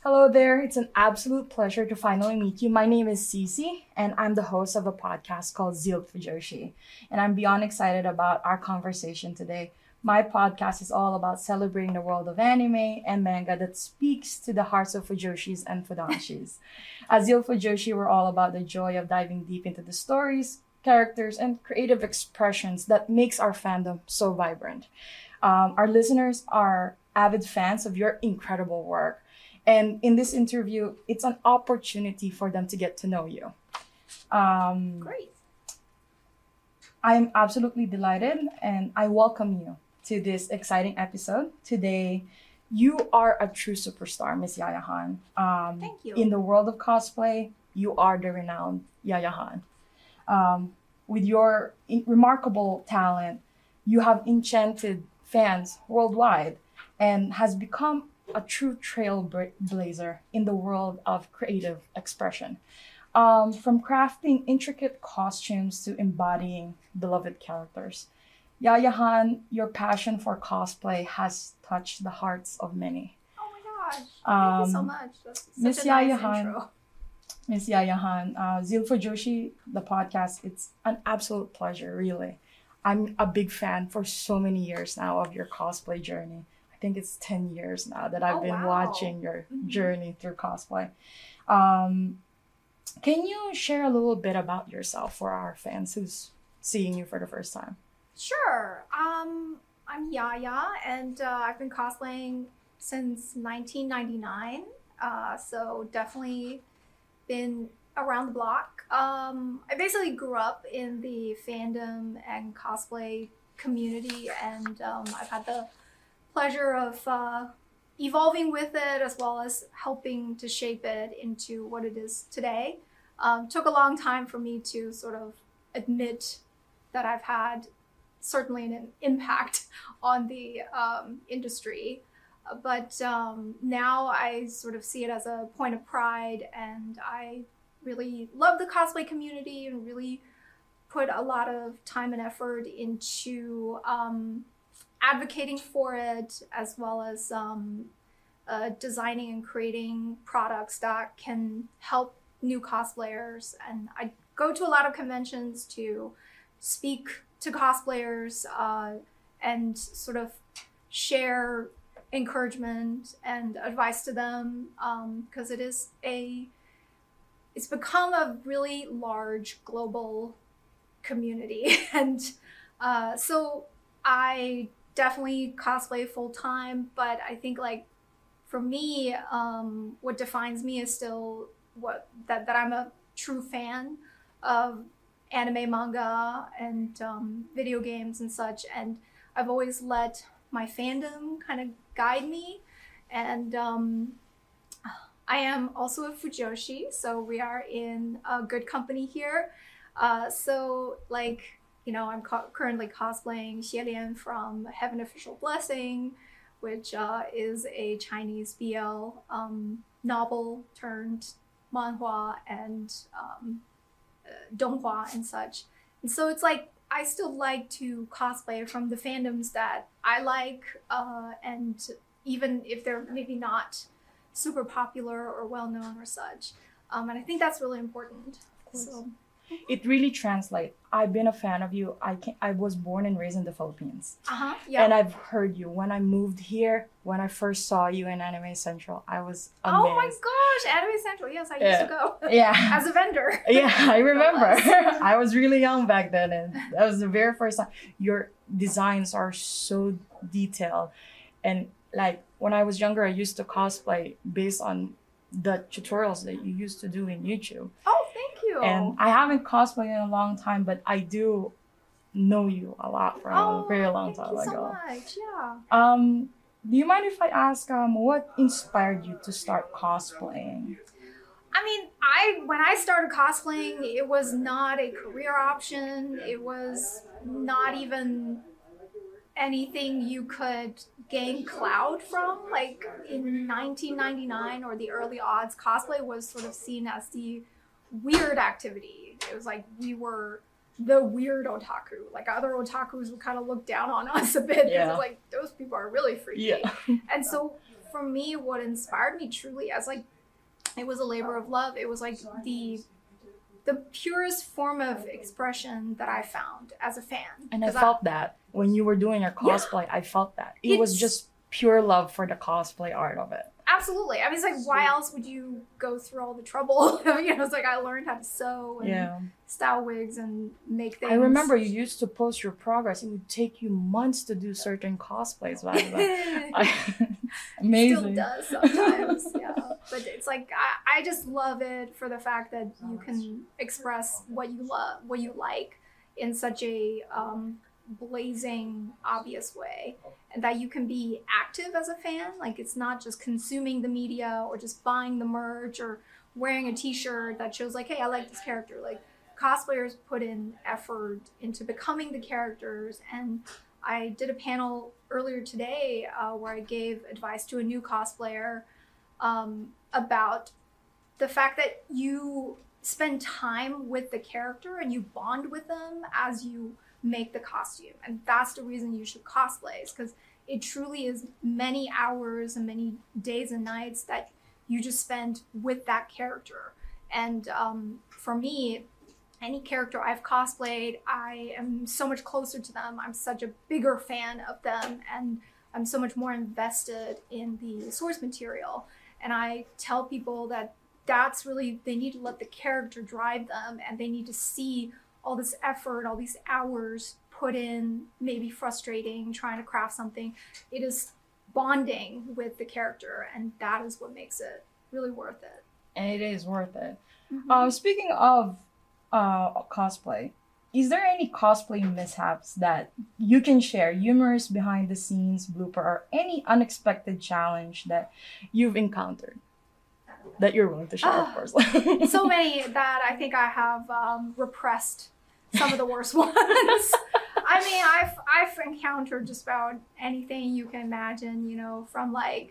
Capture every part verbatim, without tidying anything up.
Hello there. It's an absolute pleasure to finally meet you. My name is Cece, and I'm the host of a podcast called Zeal Fujoshi. And I'm beyond excited about our conversation today. My podcast is all about celebrating the world of anime and manga that speaks to the hearts of Fujoshis and Fudanshis. At Zeal Fujoshi, we're all about the joy of diving deep into the stories, characters, and creative expressions that makes our fandom so vibrant. Um, our listeners are avid fans of your incredible work. And in this interview, it's an opportunity for them to get to know you. Um, Great. I'm absolutely delighted and I welcome you to this exciting episode. Today, you are a true superstar, Miss Yaya Han. Um, Thank you. In the world of cosplay, you are the renowned Yaya Han. Um, with your in- remarkable talent, you have enchanted fans worldwide and has become a true trailblazer in the world of creative expression. Um, from crafting intricate costumes to embodying beloved characters. Yaya Han, your passion for cosplay has touched the hearts of many. Oh my gosh. Thank you so Um, much. That's such Miss a nice Yaya Han, intro. Miss Yaya Han, uh, Zeal Fujoshi, the podcast, it's an absolute pleasure, really. I'm a big fan for so many years now of your cosplay journey. I think it's ten years now that I've Oh, been wow. watching your Mhm. journey through cosplay. Um, can you share a little bit about yourself for our fans who's seeing you for the first time? Sure. Um, I'm Yaya, and uh, I've been cosplaying since nineteen ninety-nine. Uh, so definitely been around the block. Um, I basically grew up in the fandom and cosplay community, and um, I've had the pleasure of uh, evolving with it as well as helping to shape it into what it is today. Um, took a long time for me to sort of admit that I've had certainly an impact on the um, industry. Uh, But um, now I sort of see it as a point of pride, and I really love the cosplay community and really put a lot of time and effort into um, advocating for it, as well as um, uh, designing and creating products that can help new cosplayers. And I go to a lot of conventions to speak to cosplayers uh, and sort of share encouragement and advice to them, because it is a it's become a really large global community. And uh, so I definitely cosplay full time, but I think like for me, um, what defines me is still what that, that I'm a true fan of anime, manga, and um, video games and such. And I've always let my fandom kind of guide me. And um, I am also a Fujoshi, so we are in a good company here. Uh, so like, you know, I'm co- currently cosplaying Xie Lian from Heaven Official Blessing, which uh, is a Chinese B L um, novel turned manhua and um, uh, donghua and such. And so it's like, I still like to cosplay from the fandoms that I like, uh, and even if they're maybe not super popular or well-known or such. Um, and I think that's really important. So. It really translates. I've been a fan of you. I can I was born and raised in the Philippines. Uh-huh, yeah. And I've heard you. When I moved here, when I first saw you in Anime Central, I was amazed. Oh my gosh, Anime Central. Yes, I used Yeah. to go. Yeah. As a vendor. Yeah, I remember. Nonetheless. I was really young back then, and that was the very first time. Your designs are so detailed. And like when I was younger, I used to cosplay based on the tutorials that you used to do in YouTube. Oh, thank you. And I haven't cosplayed in a long time, but I do know you a lot from oh, a very long thank time you so ago. much. Yeah. Um, do you mind if I ask um what inspired you to start cosplaying? I mean, I when I started cosplaying, it was not a career option. It was not even anything you could gain clout from. Like in nineteen ninety-nine or the early odds, cosplay was sort of seen as the weird activity. It was like we were the weird otaku. Like other otakus would kind of look down on us a bit because Yeah. like those people are really freaky. Yeah. And so for me, what inspired me truly as like, it was a labor of love. It was like the the purest form of expression that I found as a fan. And I felt I, that when you were doing your cosplay, yeah, I felt that. It was just pure love for the cosplay art of it. Absolutely. I mean, it's like, why else would you go through all the trouble? You know, it's like I learned how to sew and yeah. style wigs and make things. I remember you used to post your progress. It would take you months to do certain cosplays. I, amazing. Still does sometimes, yeah. But it's like, I, I just love it for the fact that you can express what you love, what you like in such a um, blazing, obvious way. And that you can be active as a fan. Like, it's not just consuming the media or just buying the merch or wearing a t-shirt that shows like, hey, I like this character. Like, cosplayers put in effort into becoming the characters. And I did a panel earlier today uh, where I gave advice to a new cosplayer um, about the fact that you spend time with the character and you bond with them as you make the costume. And that's the reason you should cosplay, is because it truly is many hours and many days and nights that you just spend with that character. And um, for me, any character I've cosplayed, I am so much closer to them. I'm such a bigger fan of them, and I'm so much more invested in the source material. And I tell people that that's really, they need to let the character drive them, and they need to see all this effort, all these hours put in, maybe frustrating, trying to craft something. It is bonding with the character, and that is what makes it really worth it. And it is worth it. Mm-hmm. Uh, speaking of uh, cosplay, is there any cosplay mishaps that you can share, humorous behind the scenes blooper, or any unexpected challenge that you've encountered that you're willing to share, uh, of course? So many that I think I have um, repressed some of the worst ones. I mean, I've I've encountered just about anything you can imagine, you know, from like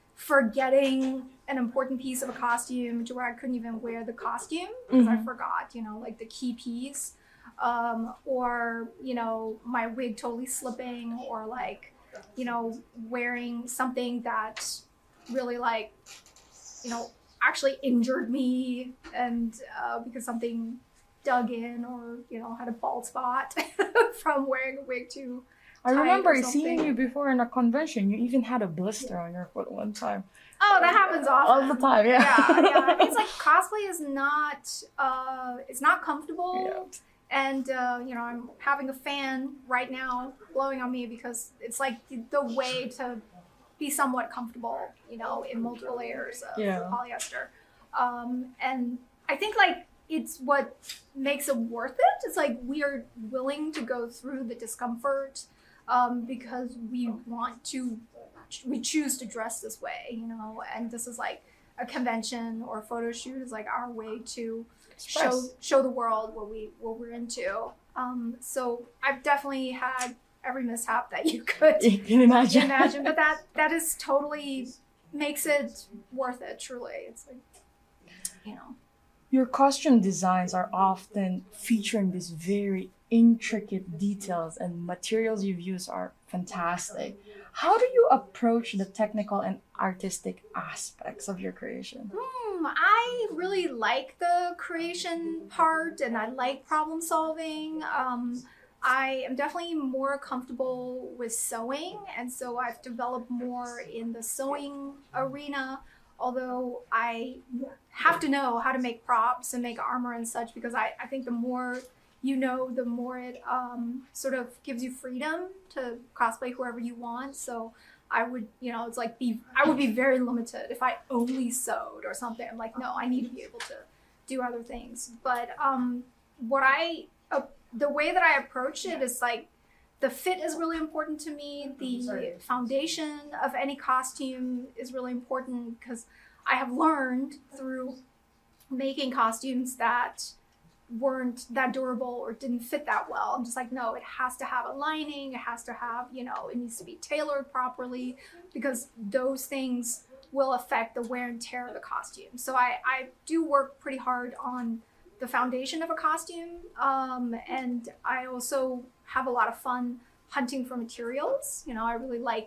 forgetting an important piece of a costume to where I couldn't even wear the costume because mm-hmm. I forgot, you know, like the key piece, um, or, you know, my wig totally slipping, or like, you know, wearing something that really like, you know, actually injured me, and uh, because something dug in, or, you know, had a bald spot from wearing a wig too I remember seeing you before in a convention. You even had a blister on your foot one time. Oh, that happens often. All the time, yeah. Yeah, yeah. I mean, it's like cosplay is not, uh, it's not comfortable. Yeah. And, uh, you know, I'm having a fan right now blowing on me because it's like the, the way to be somewhat comfortable, you know, in multiple layers of yeah. polyester. Um, and I think like it's what makes it worth it. It's like we are willing to go through the discomfort um, because we want to, we choose to dress this way, you know, and this is like a convention or a photo shoot is like our way to Express. show show the world what we what we're into. Um, so I've definitely had every mishap that you could you can imagine. imagine, but that that is totally makes it worth it. Truly, it's like, you know. Your costume designs are often featuring these very intricate details, and materials you've used are fantastic. How do you approach the technical and artistic aspects of your creation? Hmm, I really like the creation part, and I like problem solving. Um, I am definitely more comfortable with sewing, and so I've developed more in the sewing arena. Although I have to know how to make props and make armor and such, because I, I think the more you know, the more it um, sort of gives you freedom to cosplay whoever you want. So I would, you know, it's like be I would be very limited if I only sewed or something. I'm like, no, I need to be able to do other things. But um, what I, uh, the way that I approach it is like, the fit is really important to me. The foundation of any costume is really important because I have learned through making costumes that weren't that durable or didn't fit that well. I'm just like, no, it has to have a lining. It has to have, you know, it needs to be tailored properly because those things will affect the wear and tear of the costume. So I, I do work pretty hard on the foundation of a costume. Um, and I also have a lot of fun hunting for materials. You know, I really like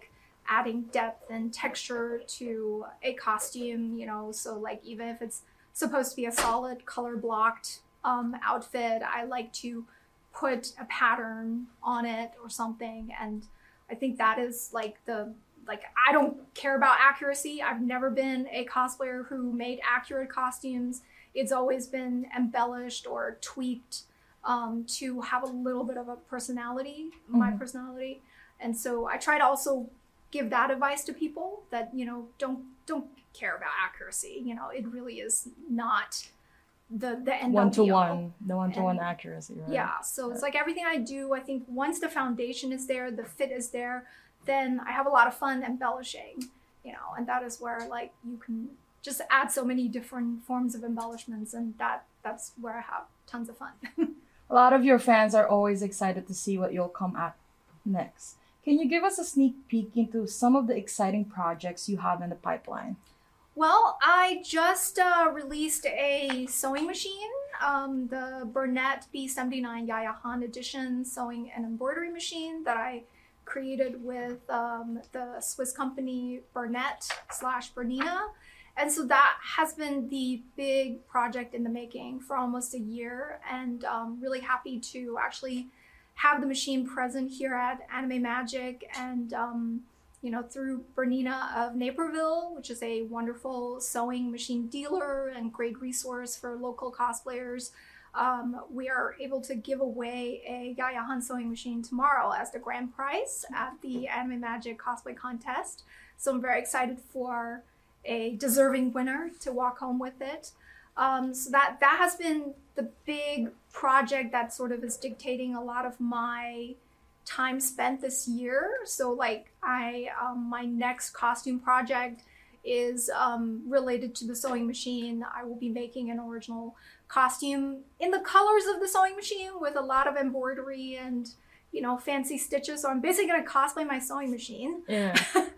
adding depth and texture to a costume, you know, so like even if it's supposed to be a solid color blocked um, outfit, I like to put a pattern on it or something. And I think that is like the, like, I don't care about accuracy. I've never been a cosplayer who made accurate costumes. It's always been embellished or tweaked um, to have a little bit of a personality, mm-hmm. my personality. And so I try to also give that advice to people that, you know, don't don't care about accuracy. You know, it really is not the the end one to one, the one to one accuracy, right? Yeah. So it's like everything I do, I think once the foundation is there, the fit is there, then I have a lot of fun embellishing, you know, and that is where like you can just add so many different forms of embellishments, and that that's where I have tons of fun. A lot of your fans are always excited to see what you'll come at next. Can you give us a sneak peek into some of the exciting projects you have in the pipeline? Well, I just uh, released a sewing machine, um, the Bernette B seventy-nine Yaya Han edition sewing and embroidery machine that I created with um, the Swiss company Bernette slash Bernina. And so that has been the big project in the making for almost a year, and um, really happy to actually have the machine present here at Anime Magic, and um, you know, through Bernina of Naperville, which is a wonderful sewing machine dealer and great resource for local cosplayers. Um, we are able to give away a Yaya Han sewing machine tomorrow as the grand prize at the Anime Magic cosplay contest. So I'm very excited for a deserving winner to walk home with it. Um, so that that has been the big project that sort of is dictating a lot of my time spent this year. So like I, um, my next costume project is um, related to the sewing machine. I will be making an original costume in the colors of the sewing machine with a lot of embroidery and, you know, fancy stitches. So I'm basically going to cosplay my sewing machine. Yeah.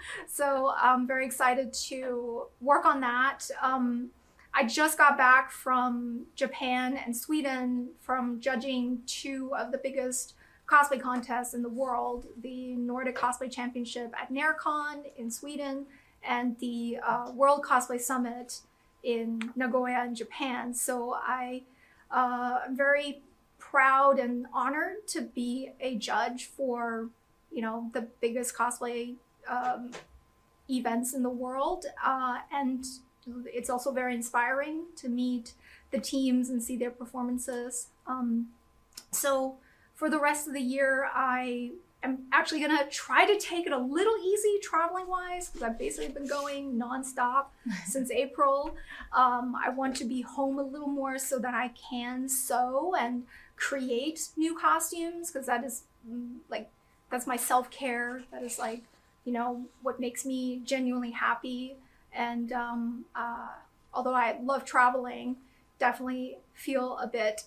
So I'm very excited to work on that. Um, I just got back from Japan and Sweden from judging two of the biggest cosplay contests in the world, the Nordic Cosplay Championship at NARCon in Sweden and the uh, World Cosplay Summit in Nagoya in Japan. So I uh, am very proud and honored to be a judge for, you know, the biggest cosplay um, events in the world. Uh, and it's also very inspiring to meet the teams and see their performances. Um, so for the rest of the year, I am actually gonna try to take it a little easy traveling wise, because I've basically been going nonstop since April. Um, I want to be home a little more so that I can sew and create new costumes, because that is like, that's my self-care. That is like, you know, what makes me genuinely happy. And um, uh, although I love traveling, definitely feel a bit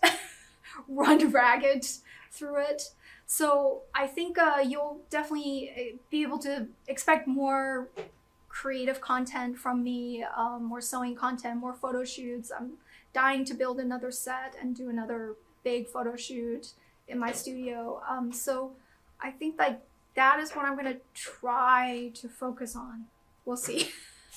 run ragged through it. So I think uh, you'll definitely be able to expect more creative content from me, um, more sewing content, more photo shoots. I'm dying to build another set and do another big photo shoot in my studio. Um, so I think like that is what I'm going to try to focus on. We'll see.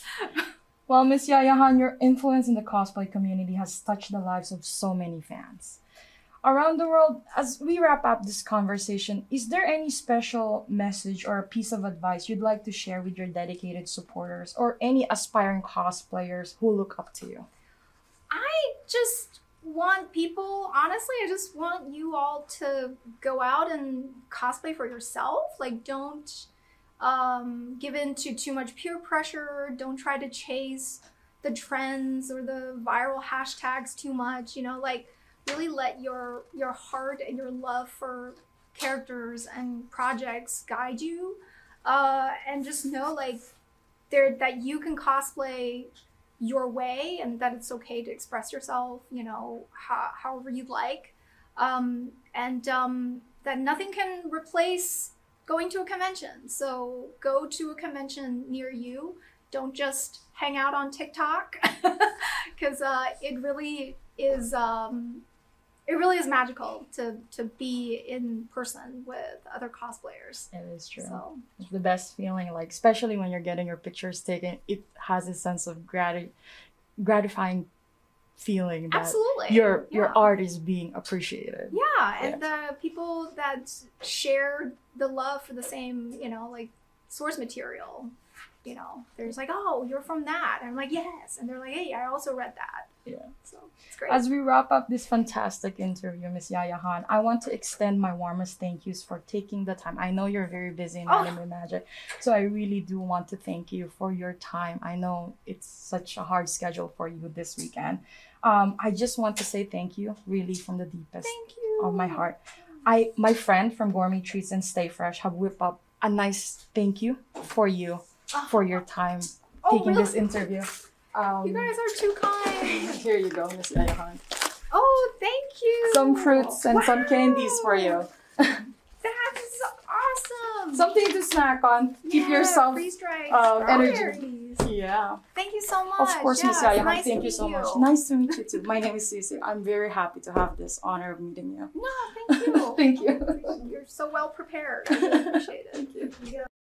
Well, Miss Yaya Han, your influence in the cosplay community has touched the lives of so many fans around the world. As we wrap up this conversation, is there any special message or a piece of advice you'd like to share with your dedicated supporters or any aspiring cosplayers who look up to you? I just want people, honestly, I just want you all to go out and cosplay for yourself. Like, don't um, give in to too much peer pressure. Don't try to chase the trends or the viral hashtags too much. You know, like, really let your your heart and your love for characters and projects guide you, uh, and just know like there that you can cosplay your way and that it's okay to express yourself, you know, ho- however you like, um, and um, that nothing can replace going to a convention. So go to a convention near you. Don't just hang out on TikTok, because uh, it really is. Um, it really is magical to to be in person with other cosplayers. It is true. So It's the best feeling, like especially when you're getting your pictures taken. It has a sense of grati- gratifying feeling that absolutely, your your Yeah. art is being appreciated. Yeah, and the people that share the love for the same, you know, like source material, you know, there's like, oh, you're from that. And I'm like, yes. And they're like, hey, I also read that. Yeah. So it's great. As we wrap up this fantastic interview, Miss Yaya Han, I want to extend my warmest thank yous for taking the time. I know you're very busy in Oh. Anime Magic, so I really do want to thank you for your time. I know it's such a hard schedule for you this weekend. Um, I just want to say thank you, really, from the deepest Thank you. of my heart. I, my friend from Gourmet Treats and Stay Fresh have whipped up a nice thank you for you for your time Oh, taking really? this interview. Um, You guys are too kind. here you go, Miss Yaya Han. Oh, thank you. Some fruits and some candies for you. That's awesome. Something to snack on. Keep Yeah, yourself. freeze-dried um, energy. strawberries. Yeah. Thank you so much. Of course, Miss Yeah, Yaya it's Han. nice Thank to you so meet much. Nice to meet you too. My name is Cici. I'm very happy to have this honor of meeting you. No, thank you. Thank you. You're so well prepared. I really appreciate it. Thank you.